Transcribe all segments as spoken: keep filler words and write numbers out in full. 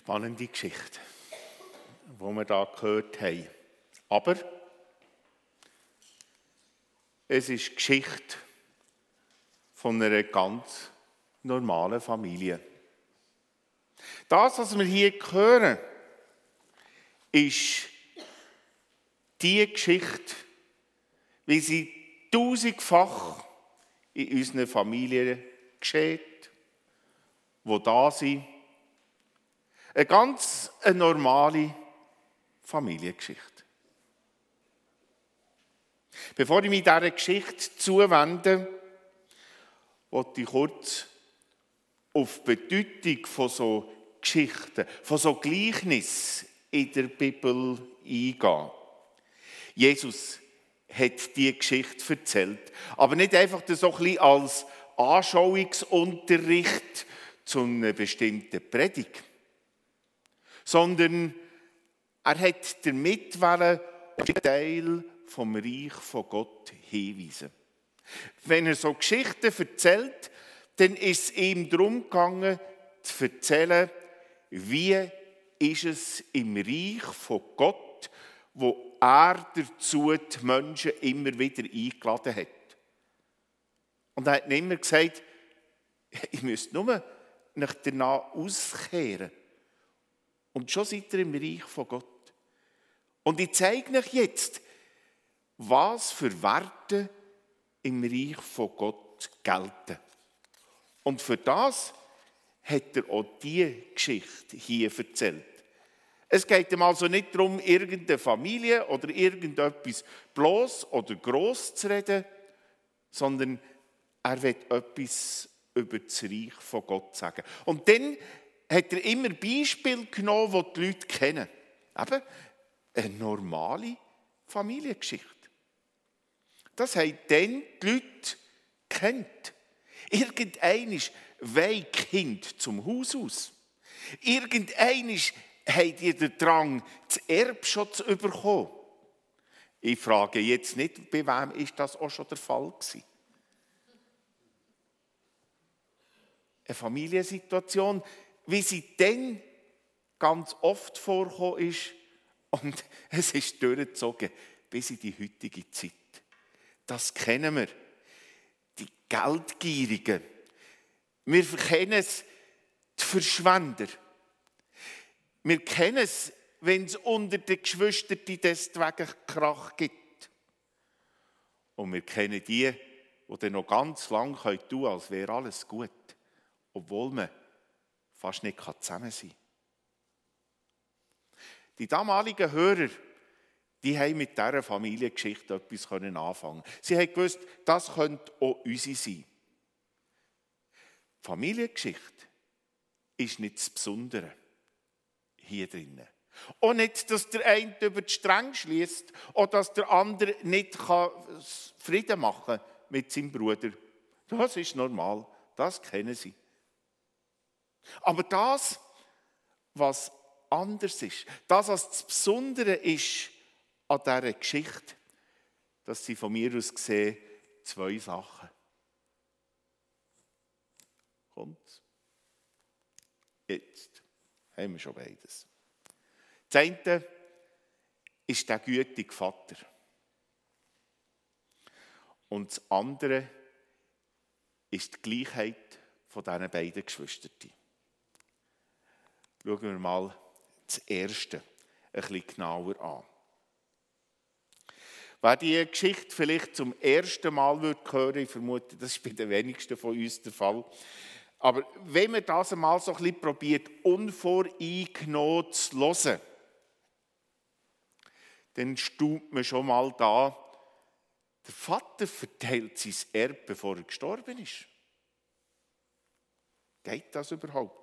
Spannende Geschichte, die wir hier gehört haben. Aber es ist die Geschichte von einer ganz normalen Familie. Das, was wir hier hören, ist die Geschichte, wie sie tausendfach in unseren Familien geschieht, die da sind. Eine ganz eine normale Familiengeschichte. Bevor ich mich dieser Geschichte zuwende, möchte ich kurz auf die Bedeutung von so Geschichten, von so Gleichnissen in der Bibel eingehen. Jesus hat diese Geschichte erzählt, aber nicht einfach so ein bisschen als Anschauungsunterricht zu einer bestimmten Predigt, sondern er hat damit einen Teil vom Reich von Gott hinweisen. Wenn er so Geschichten erzählt, dann ist es ihm darum gegangen, zu erzählen, wie ist es im Reich von Gott, wo er dazu die Menschen immer wieder eingeladen hat. Und er hat immer gesagt, ich müsste nur nach danach auskehren. Und schon seid ihr im Reich von Gott. Und ich zeige euch jetzt, was für Werte im Reich von Gott gelten. Und für das hat er auch diese Geschichte hier erzählt. Es geht ihm also nicht darum, irgendeine Familie oder irgendetwas bloß oder gross zu reden, sondern er will etwas über das Reich von Gott sagen. Und dann hat er immer Beispiele genommen, die die Leute kennen. Eben eine normale Familiengeschichte. Das haben dann die Leute gekannt. Irgendeinmal wollen Kinder zum Haus aus. Irgendeinmal habt ihr den Drang, das Erbschutz zu bekommen. Ich frage jetzt nicht, bei wem ist das auch schon der Fall gewesen. Eine Familiensituation, wie sie dann ganz oft vorgekommen ist, und es ist durchgezogen bis in die heutige Zeit. Das kennen wir. Die Geldgierigen. Wir kennen es, die Verschwender. Wir kennen es, wenn es unter den Geschwistern deswegen Krach gibt. Und wir kennen die, die dann noch ganz lange tun können, als wäre alles gut. Obwohl man fast nicht zusammen sein kann. Die damaligen Hörer, die haben mit dieser Familiengeschichte etwas anfangen können. Sie haben gewusst, das könnte auch unsere sein. Die Familiengeschichte ist nicht das Besondere hier drinnen. Auch nicht, dass der eine über die Stränge schliesst oder dass der andere nicht Frieden machen kann mit seinem Bruder. Das ist normal, das kennen sie. Aber das, was anders ist, das, was das Besondere ist an dieser Geschichte, das sind von mir aus gesehen zwei Sachen. Kommt. Jetzt haben wir schon beides. Das eine ist der gütige Vater. Und das andere ist die Gleichheit von diesen beiden Geschwistern. Schauen wir mal das Erste ein bisschen genauer an. Wer diese Geschichte vielleicht zum ersten Mal hören würde, ich vermute, das ist bei den wenigsten von uns der Fall. Aber wenn man das einmal so ein bisschen probiert, unvoreingenommen zu hören, dann staunt man schon mal da, der Vater verteilt sein Erbe, bevor er gestorben ist. Geht das überhaupt?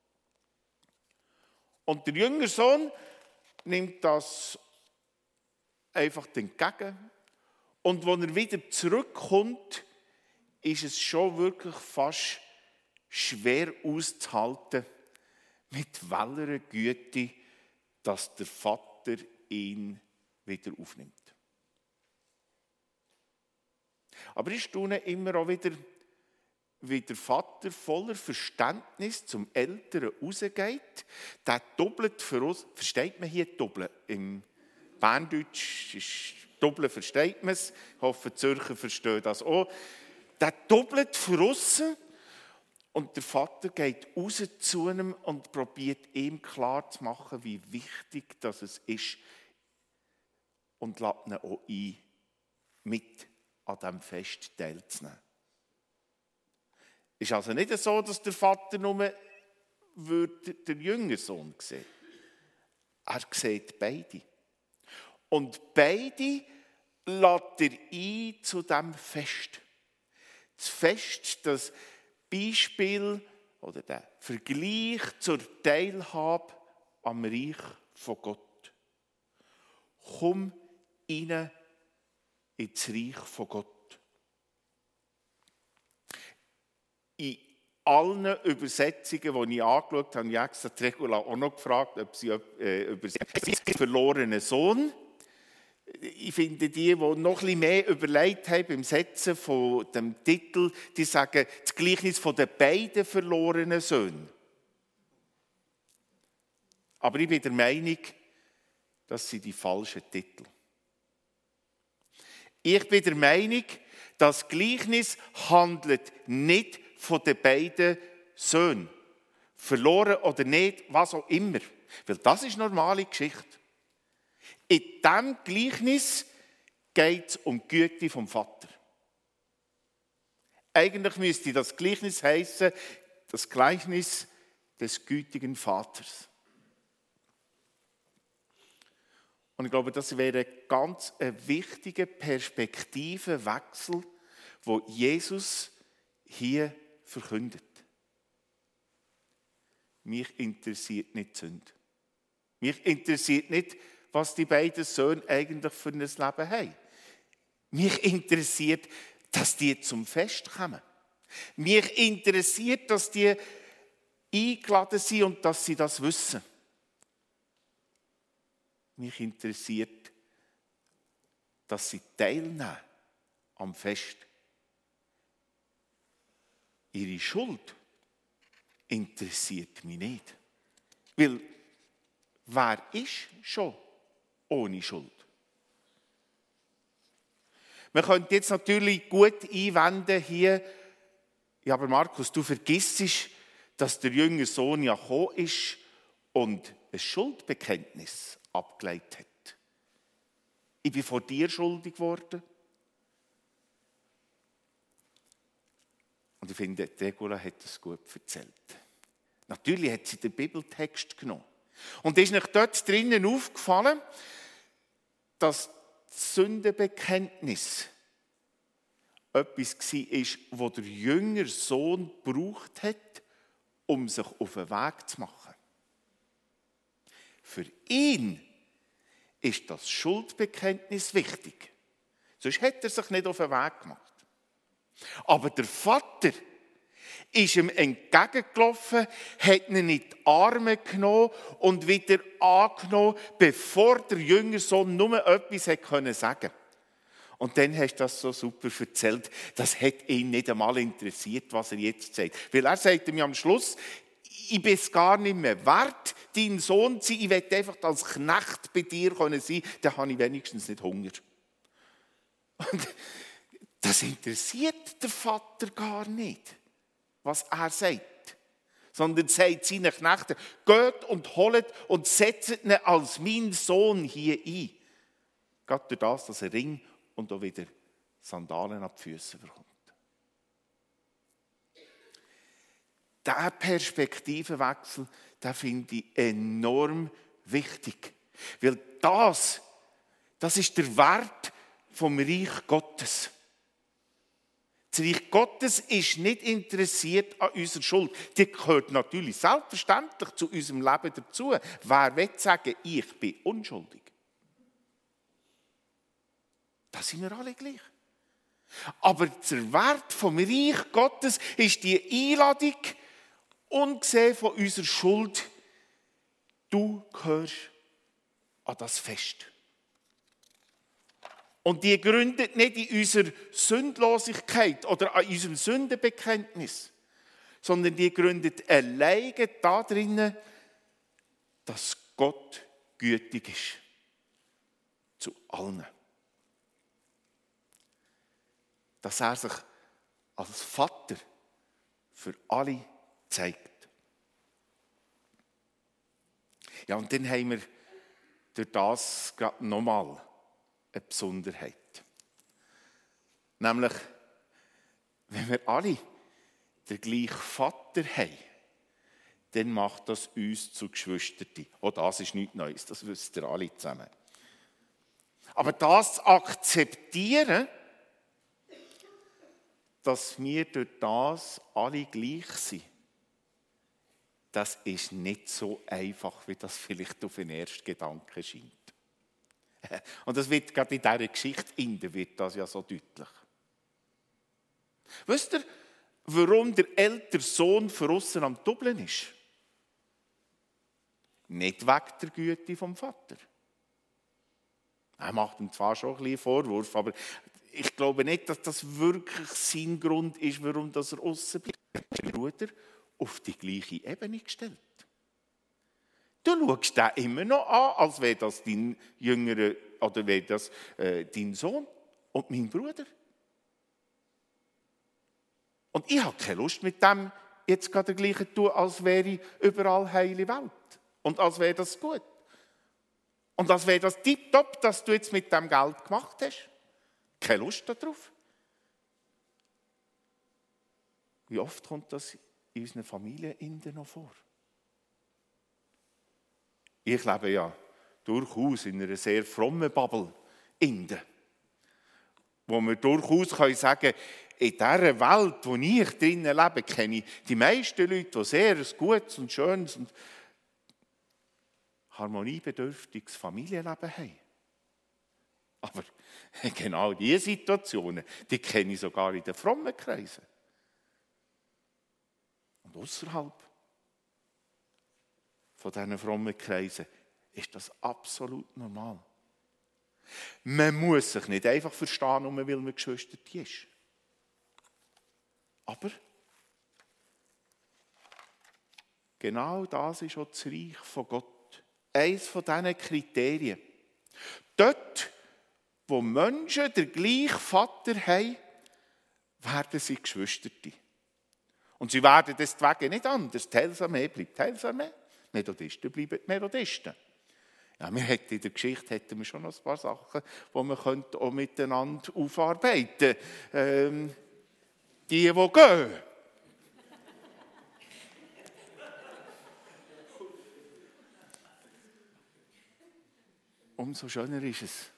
Und der jüngere Sohn nimmt das einfach entgegen. Und als er wieder zurückkommt, ist es schon wirklich fast schwer auszuhalten, mit welcher Güte, dass der Vater ihn wieder aufnimmt. Aber ich staune immer auch wieder, wie der Vater voller Verständnis zum Älteren rausgeht. Der doppelt für uns. Versteht man hier doppelt? Im Berndeutsch ist doppelt, versteht man es. Ich hoffe, die Zürcher verstehen das auch. Der doppelt für uns. Und der Vater geht raus zu ihm und probiert ihm klarzumachen, wie wichtig das ist. Und lädt ihn auch ein, mit an diesem Fest teilzunehmen. Es ist also nicht so, dass der Vater nur den jüngeren Sohn sieht. Er sieht beide. Und beide lädt er ein zu diesem Fest. Das Fest, das Beispiel oder der Vergleich zur Teilhabe am Reich von Gott. Komm rein ins Reich von Gott. In allen Übersetzungen, die ich angeschaut habe, habe ich extra die Regula auch noch gefragt, ob sie äh, übersetzt verlorenen Sohn. Ich finde, die, die noch ein bisschen mehr überlegt haben beim Setzen von dem Titel, die sagen, das Gleichnis von den beiden verlorenen Söhnen. Aber ich bin der Meinung, das sind die falschen Titel. Ich bin der Meinung, das Gleichnis handelt nicht von den beiden Söhnen. Verloren oder nicht, was auch immer. Weil das ist normale Geschichte. In diesem Gleichnis geht es um die Güte vom Vater. Eigentlich müsste das Gleichnis heißen, das Gleichnis des gütigen Vaters. Und ich glaube, das wäre ganz ein wichtiger Perspektivenwechsel, wo Jesus hier verkündet. Mich interessiert nicht die Sünde. Mich interessiert nicht, was die beiden Söhne eigentlich für ein Leben haben. Mich interessiert, dass die zum Fest kommen. Mich interessiert, dass die eingeladen sind und dass sie das wissen. Mich interessiert, dass sie teilnehmen am Fest. Ihre Schuld interessiert mich nicht. Weil, wer ist schon ohne Schuld? Man könnte jetzt natürlich gut einwenden hier, ja, aber Markus, du vergisst, dass der jüngere Sohn ja gekommen ist und ein Schuldbekenntnis abgelegt hat. Ich bin vor dir schuldig geworden. Und ich finde, Regula hat das gut erzählt. Natürlich hat sie den Bibeltext genommen. Und ist nicht dort drinnen aufgefallen, dass das Sündenbekenntnis etwas war, das der jüngere Sohn gebraucht hat, um sich auf den Weg zu machen. Für ihn ist das Schuldbekenntnis wichtig. Sonst hätte er sich nicht auf den Weg gemacht. Aber der Vater ist ihm entgegengelaufen, hat ihn in die Arme genommen und wieder angenommen, bevor der jüngere Sohn nur etwas sagen konnte. Und dann hast du das so super erzählt, das hat ihn nicht einmal interessiert, was er jetzt sagt. Weil er sagte mir am Schluss, ich bin es gar nicht mehr wert, dein Sohn zu sein, ich will einfach als Knecht bei dir sein, dann habe ich wenigstens nicht Hunger. Und das interessiert der Vater gar nicht, was er sagt. Sondern sagt seinen Knechten, geht und holt und setzt ihn als mein Sohn hier ein. Gerade durch das, dass er Ring und auch wieder Sandalen ab die Füße bekommt. Dieser Perspektivenwechsel, den finde ich enorm wichtig. Weil das, das ist der Wert vom Reich Gottes. Das Reich Gottes ist nicht interessiert an unserer Schuld. Die gehört natürlich selbstverständlich zu unserem Leben dazu. Wer will sagen, ich bin unschuldig? Da sind wir alle gleich. Aber der Wert vom Reich Gottes ist die Einladung, ungesehen von unserer Schuld. Du gehörst an das Fest. Und die gründet nicht in unserer Sündlosigkeit oder an unserem Sündenbekenntnis, sondern die gründet alleine darin, dass Gott gütig ist. Zu allen. Dass er sich als Vater für alle zeigt. Ja, und dann haben wir durch das gerade nochmal eine Besonderheit. Nämlich, wenn wir alle den gleichen Vater haben, dann macht das uns zu Geschwistern. Auch das ist nichts Neues, das wisst ihr alle zusammen. Aber das zu akzeptieren, dass wir durch das alle gleich sind, das ist nicht so einfach, wie das vielleicht auf den ersten Gedanken scheint. Und das wird gerade in dieser Geschichte Ende wird das ja so deutlich. Wisst ihr, warum der ältere Sohn von außen am Doppeln ist? Nicht wegen der Güte vom Vater. Er macht ihm zwar schon ein bisschen Vorwurf, aber ich glaube nicht, dass das wirklich sein Grund ist, warum er außen bleibt. Der Bruder auf die gleiche Ebene gestellt. Du schaust den immer noch an, als wäre das dein jüngerer oder wäre das äh, dein Sohn und mein Bruder. Und ich habe keine Lust mit dem jetzt gerade das Gleiche zu tun, als wäre überall heile Welt. Und als wäre das gut. Und als wäre das tipptopp, dass du jetzt mit dem Geld gemacht hast. Keine Lust darauf. Wie oft kommt das in unseren Familien noch vor? Ich lebe ja durchaus in einer sehr frommen Bubble Inde, wo wir durchaus sagen können, in dieser Welt, wo ich drinnen lebe, kenne ich die meisten Leute, die sehr ein gutes und schönes und harmoniebedürftiges Familienleben haben. Aber genau diese Situationen, die kenne ich sogar in den frommen Kreisen. Und außerhalb von diesen frommen Kreisen ist das absolut normal. Man muss sich nicht einfach verstehen, nur weil man Geschwister ist. Aber genau das ist auch das Reich von Gott. Eines von diesen Kriterien. Dort, wo Menschen den gleichen Vater haben, werden sie Geschwister. Und sie werden deswegen nicht anders. Die Heilsarmee bleibt Heilsarmee. Die Methodisten bleiben die Methodisten. Ja, wir hätten in der Geschichte hätten wir schon noch ein paar Sachen, die wir auch miteinander aufarbeiten könnten. Ähm, die, die gehen. Umso schöner ist es,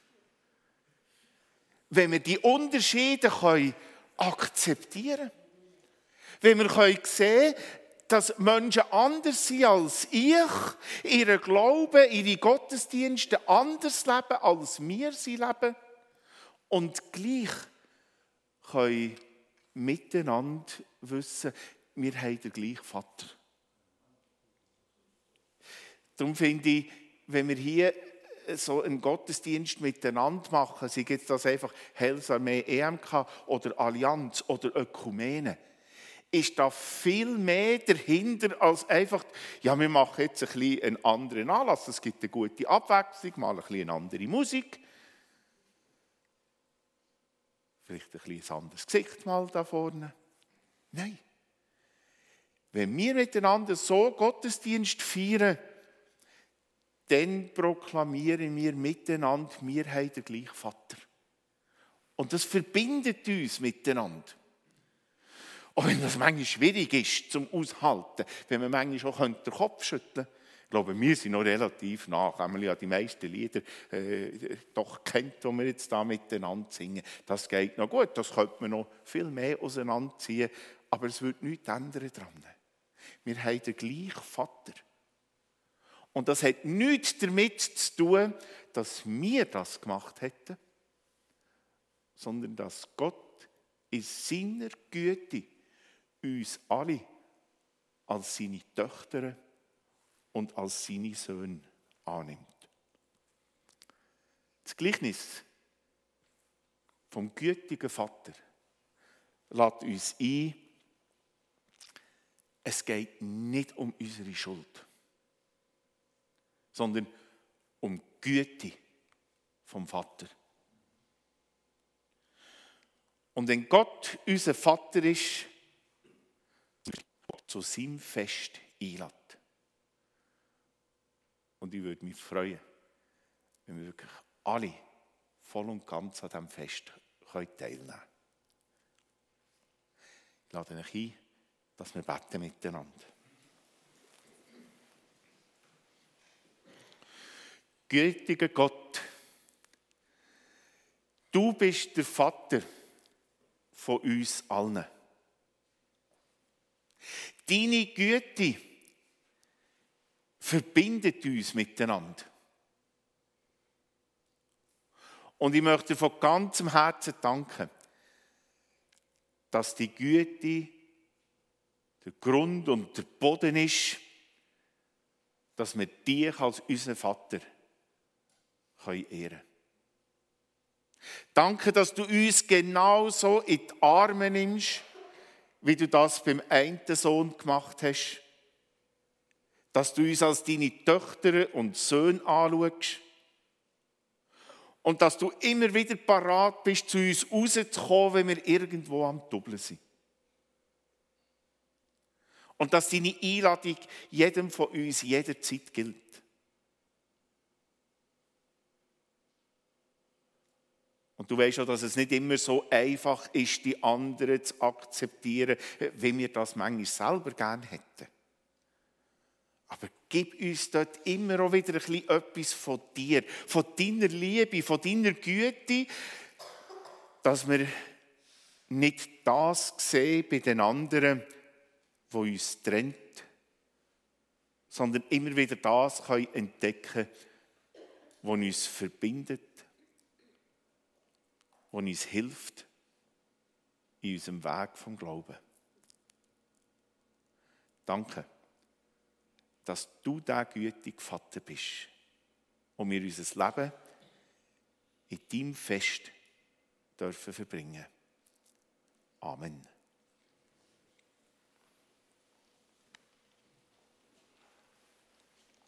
wenn wir die Unterschiede können akzeptieren können. Wenn wir können sehen können, dass Menschen anders sind als ich, ihren Glauben, ihre Gottesdienste anders leben, als wir sie leben. Und gleich können miteinander wissen, wir haben den gleichen Vater. Darum finde ich, wenn wir hier so einen Gottesdienst miteinander machen, sei jetzt das einfach Heilsarmee E M K oder Allianz oder Ökumene, ist da viel mehr dahinter als einfach, ja, wir machen jetzt ein bisschen einen anderen Anlass, es gibt eine gute Abwechslung, mal ein bisschen eine andere Musik, vielleicht ein bisschen ein anderes Gesicht mal da vorne. Nein. Wenn wir miteinander so Gottesdienst feiern, dann proklamieren wir miteinander, wir haben den gleichen Vater. Und das verbindet uns miteinander. Auch wenn das manchmal schwierig ist zum Aushalten, wenn man manchmal auch den Kopf schütteln könnte. Ich glaube, wir sind noch relativ nach. Wenn man ja die meisten Lieder äh, doch kennt, die wir jetzt da miteinander singen. Das geht noch gut, das könnte man noch viel mehr auseinanderziehen. Aber es wird nichts ändern daran. Wir haben den gleichen Vater. Und das hat nichts damit zu tun, dass wir das gemacht hätten, sondern dass Gott in seiner Güte uns alle als seine Töchter und als seine Söhne annimmt. Das Gleichnis vom gütigen Vater lädt uns ein, es geht nicht um unsere Schuld, sondern um die Güte vom Vater. Und wenn Gott unser Vater ist, zu seinem Fest einlädt. Und ich würde mich freuen, wenn wir wirklich alle voll und ganz an diesem Fest teilnehmen können. Ich lade euch ein, dass wir beten miteinander. Gütiger Gott, du bist der Vater von uns allen. Deine Güte verbindet uns miteinander. Und ich möchte von ganzem Herzen danken, dass die Güte der Grund und der Boden ist, dass wir dich als unseren Vater ehren können. Danke, dass du uns genauso in die Arme nimmst, wie du das beim einen Sohn gemacht hast. Dass du uns als deine Töchter und Söhne anschaust. Und dass du immer wieder parat bist, zu uns rauszukommen, wenn wir irgendwo am Doppeln sind. Und dass deine Einladung jedem von uns jederzeit gilt. Und du weißt auch, dass es nicht immer so einfach ist, die anderen zu akzeptieren, wie wir das manchmal selber gerne hätten. Aber gib uns dort immer auch wieder ein bisschen etwas von dir, von deiner Liebe, von deiner Güte, dass wir nicht das sehen bei den anderen, was uns trennt, sondern immer wieder das können entdecken, was uns verbindet, was uns hilft in unserem Weg vom Glauben. Danke, dass du der gütige Vater bist und wir unser Leben in deinem Fest dürfen verbringen. Amen.